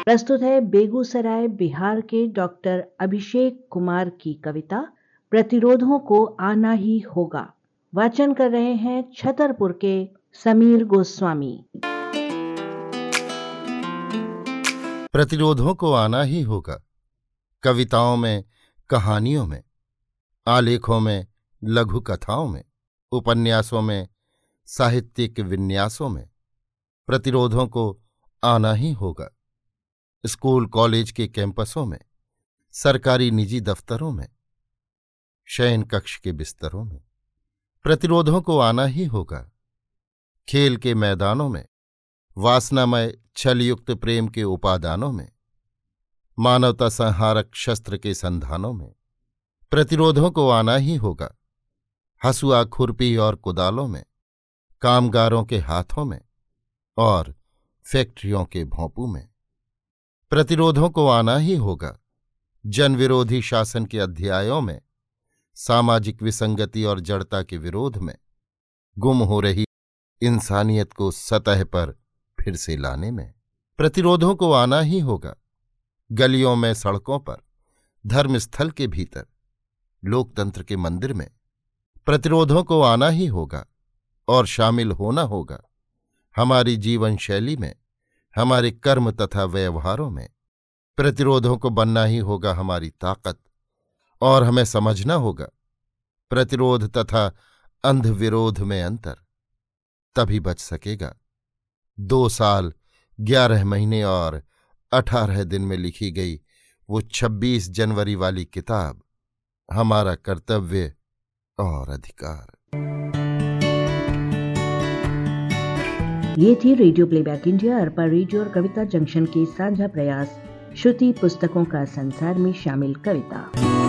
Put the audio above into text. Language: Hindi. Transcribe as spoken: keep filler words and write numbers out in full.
प्रस्तुत है बेगूसराय बिहार के डॉक्टर अभिषेक कुमार की कविता प्रतिरोधों को आना ही होगा। वाचन कर रहे हैं छतरपुर के समीर गोस्वामी। प्रतिरोधों को आना ही होगा। कविताओं में, कहानियों में, आलेखों में, लघु कथाओं में, उपन्यासों में, साहित्यिक विन्यासों में प्रतिरोधों को आना ही होगा। स्कूल कॉलेज के कैंपसों में, सरकारी निजी दफ्तरों में, शयन कक्ष के बिस्तरों में प्रतिरोधों को आना ही होगा। खेल के मैदानों में, वासनामय छलयुक्त प्रेम के उपादानों में, मानवता संहारक शस्त्र के संधानों में प्रतिरोधों को आना ही होगा। हसुआ, खुरपी और कुदालों में, कामगारों के हाथों में और फैक्ट्रियों के भोंपू में प्रतिरोधों को आना ही होगा। जनविरोधी शासन के अध्यायों में, सामाजिक विसंगति और जड़ता के विरोध में गुम हो रही इंसानियत को सतह पर फिर से लाने में प्रतिरोधों को आना ही होगा। गलियों में, सड़कों पर, धर्मस्थल के भीतर, लोकतंत्र के मंदिर में प्रतिरोधों को आना ही होगा और शामिल होना होगा। हमारी जीवन शैली में, हमारे कर्म तथा व्यवहारों में प्रतिरोधों को बनना ही होगा हमारी ताकत। और हमें समझना होगा प्रतिरोध तथा अंधविरोध में अंतर। तभी बच सकेगा दो साल, ग्यारह महीने और अठारह दिन में लिखी गई वो छब्बीस जनवरी वाली किताब, हमारा कर्तव्य और अधिकार। ये थी radio playback India, Arpa radio और कविता जंक्शन के साझा प्रयास श्रुति पुस्तकों का संसार में शामिल कविता।